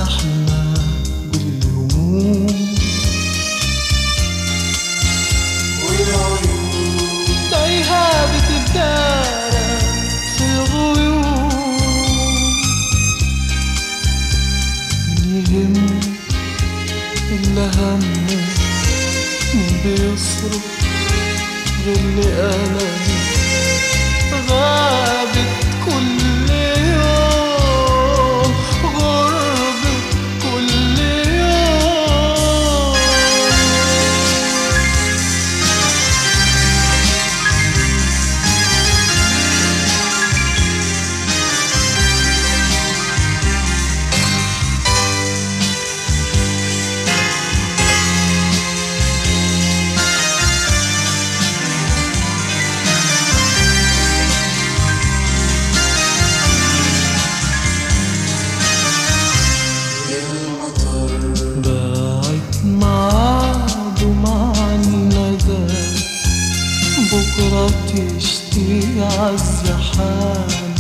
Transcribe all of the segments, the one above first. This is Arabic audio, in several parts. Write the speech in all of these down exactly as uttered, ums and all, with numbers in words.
زحمة بالهموم والعيون تايهة بتتدارى في الغيوم. يهم إلا همه مين بيصرف غير لألمي غابت كل يوم غربة كل يوم. بكرة تشتي عالزحام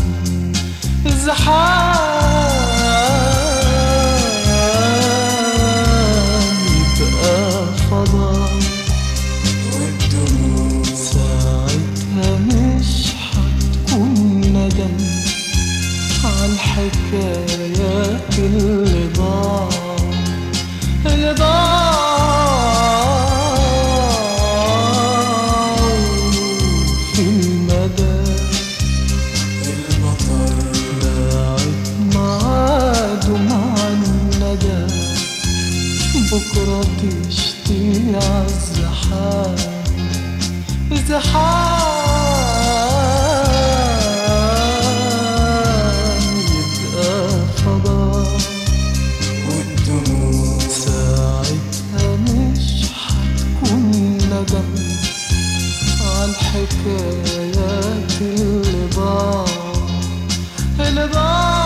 الزحام يبقى فضاء والدموع ساعتها مش حتكون ندم عالحكايات اللي ضاع اللي ضاع بكرة تشتي عالزحام الزحام يبقى فضاء والدموع ساعتها مش حتكون ندم عالحكايات اللي ضاع اللي ضاع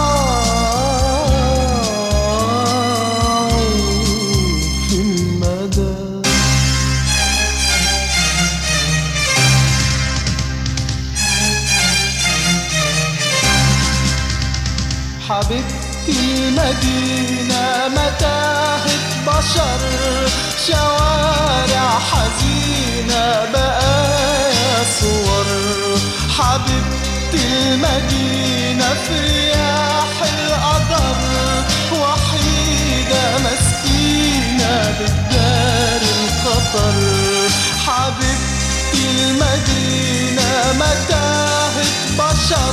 حبيبتي المدينة متاهة بشر شوارع حزينة بقايا صور. حبيبتي المدينة في رياح القدر وحيدة مسكينة بتدار الخطر. حبيبتي المدينة متاهة بشر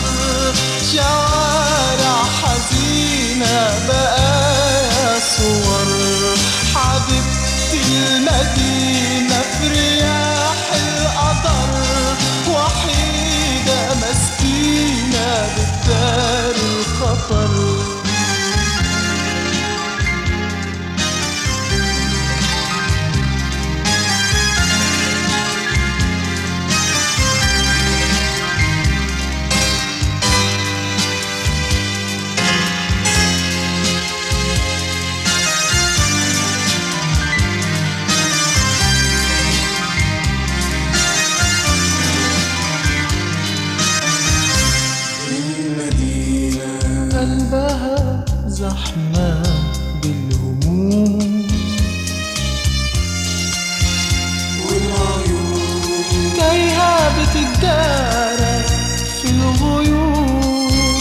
شوارع حزينة بقايا صور. حبيبتي المدينة في رياح القدر وحيدة مسكينة بتدار الخطر. قلبها زحمة بالهموم والعيون تايهة بتتدارى في الغيوم.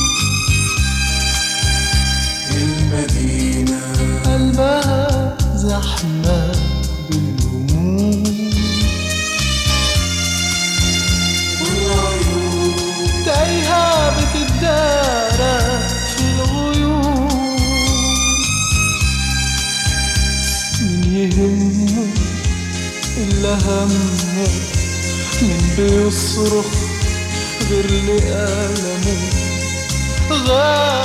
المدينة قلبها زحمة بالهموم والعيون تايهة بتتدارى في الغيوم. من يهمه إلا همه من بيصرخ غير لألمه غاب